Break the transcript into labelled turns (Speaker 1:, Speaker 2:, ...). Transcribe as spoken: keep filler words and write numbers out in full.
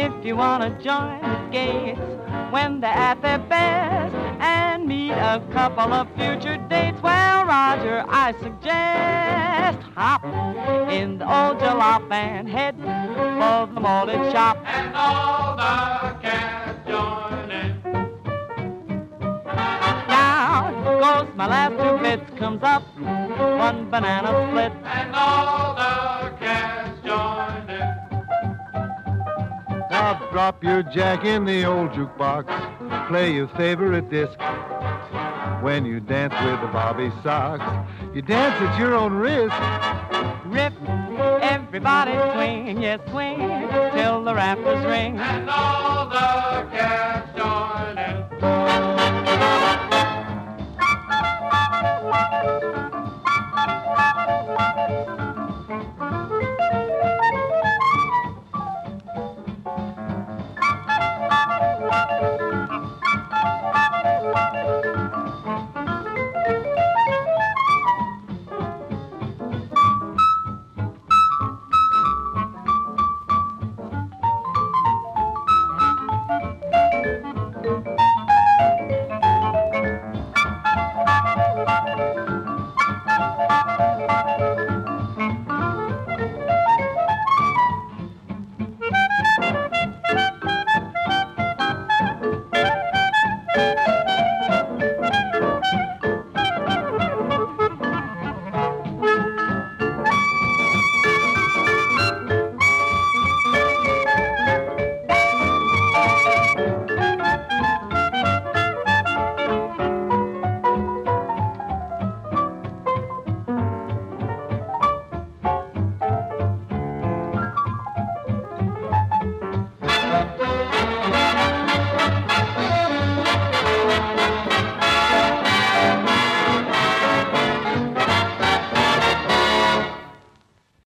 Speaker 1: if you want to join the gates when they're at their best and meet a couple of future dates, well, Roger, I suggest hop in the old jalop and head for the malted shop.
Speaker 2: And all the cats join in.
Speaker 1: Down goes my last two bits, comes up one banana split.
Speaker 2: And all the cats join in.
Speaker 3: Now drop your jack in the old jukebox, play your favorite disc. When you dance with the Bobby Sox, you dance at your own risk.
Speaker 1: Rip, everybody swing, yes, swing, till the rafters ring.
Speaker 2: And all the cats join in.